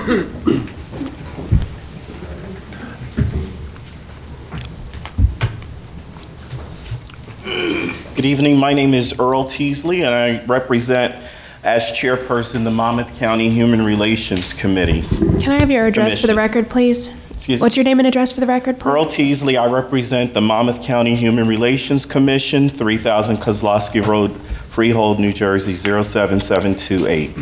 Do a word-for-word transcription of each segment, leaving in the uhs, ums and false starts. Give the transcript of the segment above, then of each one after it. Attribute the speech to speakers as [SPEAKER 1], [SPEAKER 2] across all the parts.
[SPEAKER 1] Good evening. My name is Earl Teasley, and I represent, as chairperson, the Monmouth County Human Relations Committee.
[SPEAKER 2] Can I have your address for the record, please?
[SPEAKER 1] Excuse
[SPEAKER 2] What's your name and address for the record, please?
[SPEAKER 1] Earl Teasley. I represent the Monmouth County Human Relations Commission, three thousand Kozlowski Road, Freehold, New Jersey, zero seven seven two eight.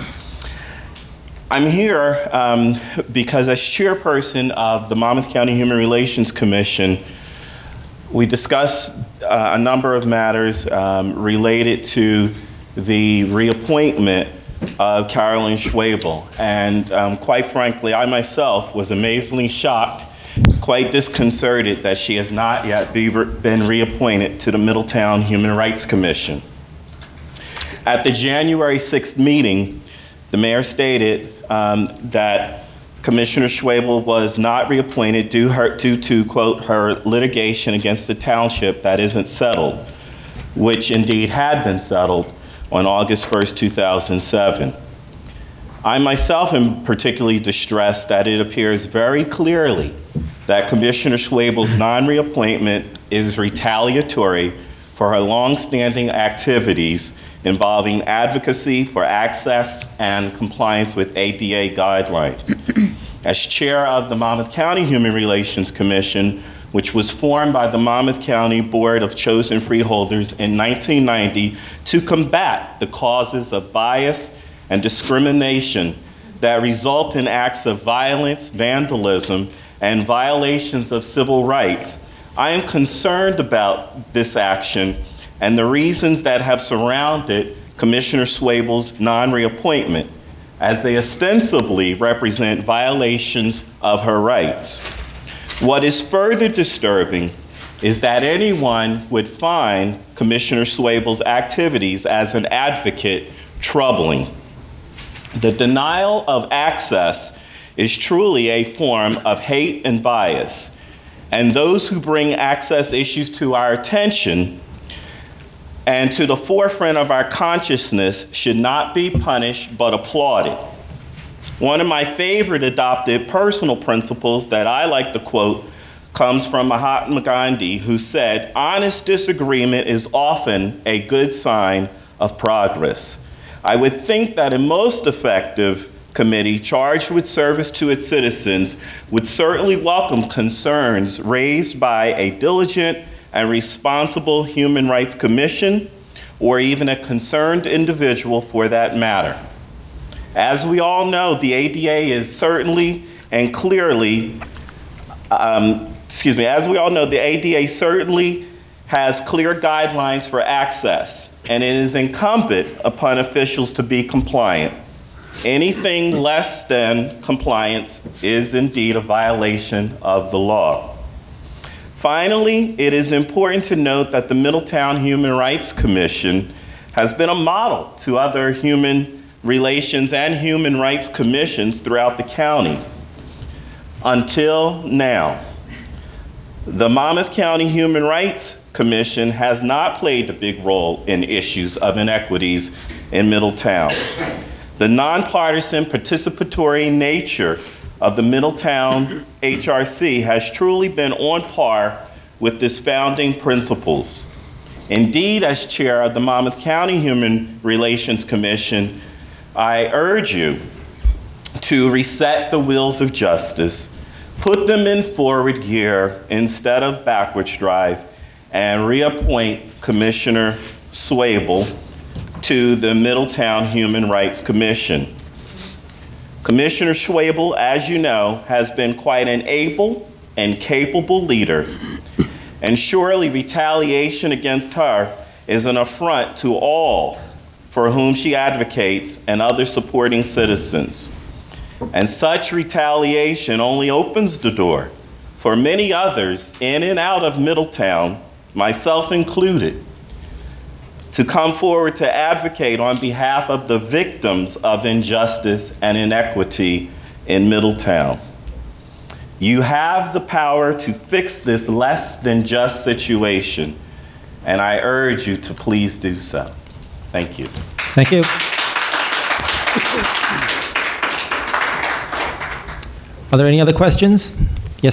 [SPEAKER 1] I'm here um, because as chairperson of the Monmouth County Human Relations Commission, we discussed uh, a number of matters um, related to the reappointment of Carolyn Schwebel. And um, quite frankly, I myself was amazingly shocked, quite disconcerted that she has not yet be re been reappointed to the Middletown Human Rights Commission. At the January sixth meeting, the mayor stated um, that Commissioner Schwebel was not reappointed due, her, due to, quote, her litigation against the township that isn't settled, which indeed had been settled on August first, two thousand seven. I myself am particularly distressed that it appears very clearly that Commissioner Schwebel's non-reappointment is retaliatory for her long-standing activities involving advocacy for access and compliance with A D A guidelines. As chair of the Monmouth County Human Relations Commission, which was formed by the Monmouth County Board of Chosen Freeholders in nineteen ninety to combat the causes of bias and discrimination that result in acts of violence, vandalism, and violations of civil rights, I am concerned about this action and the reasons that have surrounded Commissioner Schwebel's non-reappointment, as they ostensibly represent violations of her rights. What is further disturbing is that anyone would find Commissioner Schwebel's activities as an advocate troubling. The denial of access is truly a form of hate and bias, and those who bring access issues to our attention and to the forefront of our consciousness should not be punished but applauded. One of my favorite adopted personal principles that I like to quote comes from Mahatma Gandhi, who said, "Honest disagreement is often a good sign of progress." I would think that a most effective committee charged with service to its citizens would certainly welcome concerns raised by a diligent and responsible Human Rights Commission, or even a concerned individual for that matter. As we all know, the A D A is certainly and clearly, um, excuse me, as we all know, the A D A certainly has clear guidelines for access, and it is incumbent upon officials to be compliant. Anything less than compliance is indeed a violation of the law. Finally, it is important to note that the Middletown Human Rights Commission has been a model to other human relations and human rights commissions throughout the county. Until now, the Monmouth County Human Rights Commission has not played a big role in issues of inequities in Middletown. The nonpartisan participatory nature of the Middletown H R C has truly been on par with its founding principles. Indeed, as chair of the Monmouth County Human Relations Commission, I urge you to reset the wheels of justice, put them in forward gear instead of backwards drive, and reappoint Commissioner Schwebel to the Middletown Human Rights Commission. Commissioner Schwebel, as you know, has been quite an able and capable leader, and surely retaliation against her is an affront to all for whom she advocates and other supporting citizens. And such retaliation only opens the door for many others in and out of Middletown, myself included, to come forward to advocate on behalf of the victims of injustice and inequity in Middletown. You have the power to fix this less than just situation, and I urge you to please do so. Thank you.
[SPEAKER 3] Thank you. Are there any other questions?